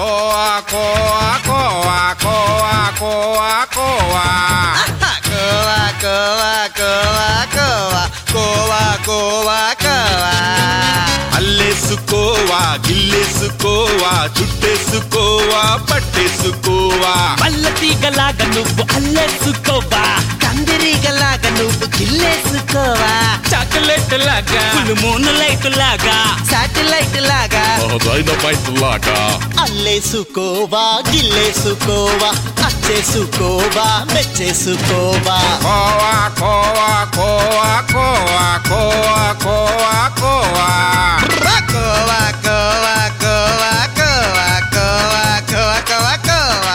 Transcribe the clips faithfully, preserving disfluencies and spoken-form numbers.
కోవా కోవా కోవా కోవా కోవా కోవా కోవా కోవా కోవా కోవా కోవా కోవా కోవా అల్లేసుకోవా గిల్లేసుకోవా చుట్టేసుకోవా పట్టేసుకోవా మల్ల తీగలాగా నువ్వు అల్లేసుకోవా కందిరీగలాగా నువ్వు గిల్లేసుకోవా చాక్లెట్ లాగా మూను లైట్ లాగా శాటిలైట్ లాగా డైనమైట్ లాగా అల్లేసుకోవా గిల్లేసుకోవా అచ్చేసుకోవా మెచ్చేసుకోవా కోవా కోవా కోవా కోవా కోవా కోవా కోవా కోవా కోవా కోవా కోవా కోవా కోవా కోవా కోవా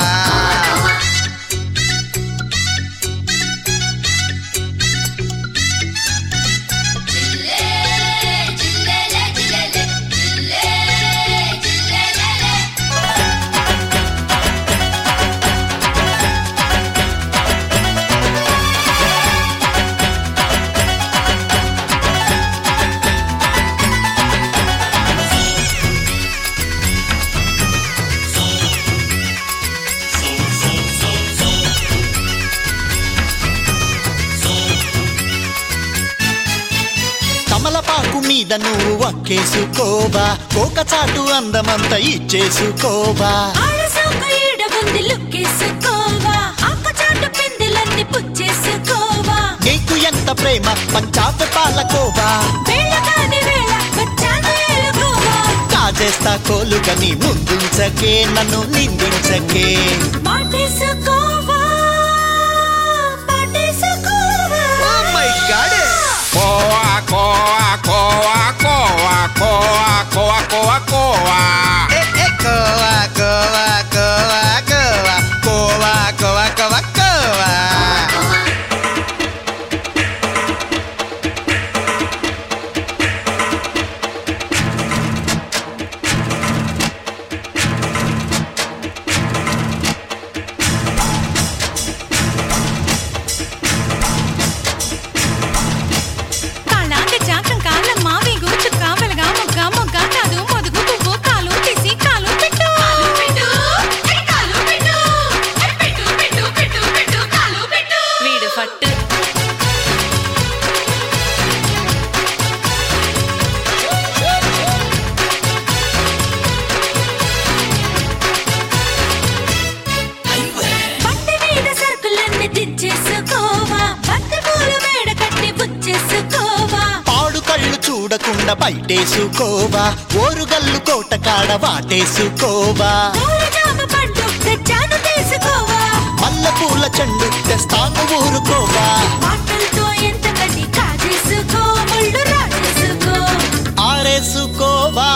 కమలపాకు మీద నువ్వు వక్కేసుకోవా కోక చాటు అందమంతా ఇచ్చేసుకోవా నీకు ఎంత ప్రేమ పంచాప పాలకోవా కాజేస్తా కోలుగని ముందుంచకే నన్ను నిందించకే కోవా కోవా కోవా కోవా కోవా కోవా కోవా కోవా కోవా కోవా కోవా కోవా కోవా కోవా కోవా కోవా చూడకుండా బయటేసుకోవా ఓరుగల్లు కోట కాడ వాటేసుకోవా మల్ల పూల చెండు తెస్తాను ఊరుకోవా ఆరేసుకోవా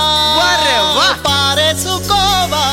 పారేసుకోవా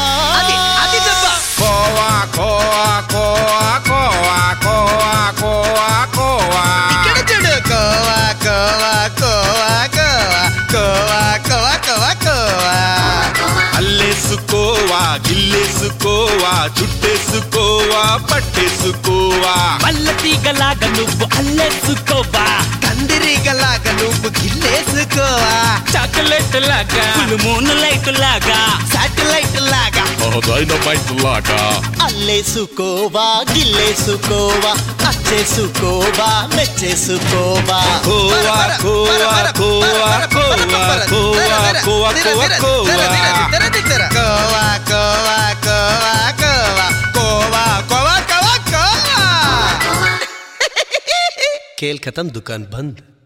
కోవా కోవా కోవా కోవా కోవా కోవా కోవా కోవా కోవా కోవా కోవా కోవా కోవా కోవా కోవా అల్లేసుకోవా గిల్లేసుకోవా చుట్టేసుకోవా పట్టేసుకోవా మల్ల తీగలాగా నువ్వు అల్లేసుకోవా కందిరీగలాగా నువ్వు గిల్లేసుకోవా చాక్లెట్ లాగా మూను లైట్ లాగా శాటిలైట్ లాగా డైనమైట్ లాగా అల్లేసుకోవా గిల్లేసుకోవా అచ్చేసుకోవా మెచ్చేసుకోవా కోవా కోవా కోవా కోవా కోవా కోవా కోవా కోవా కోవా కోవా కోవా కోవా కోవా కోవా కోవా కోవా खेल खत्म दुकान बंद।